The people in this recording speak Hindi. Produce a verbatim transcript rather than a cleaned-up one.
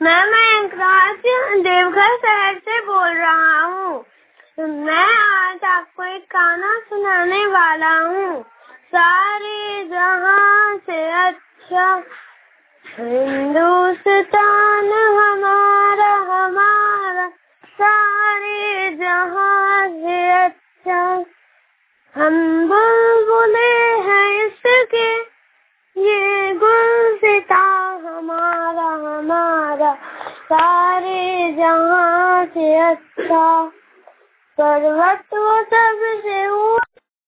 मैं मैं देवघर शहर से बोल रहा हूँ। मैं आज आपको एक गाना सुनाने वाला हूँ। सारे जहां से अच्छा हिंदुस्तान हमारा हमारा, सारे जहां से अच्छा हम बुलबुले हैं इसके, ये गुलसिता हमारा हमारा, सारे जहां से अच्छा पर्वत वो सबसे ऊंचा।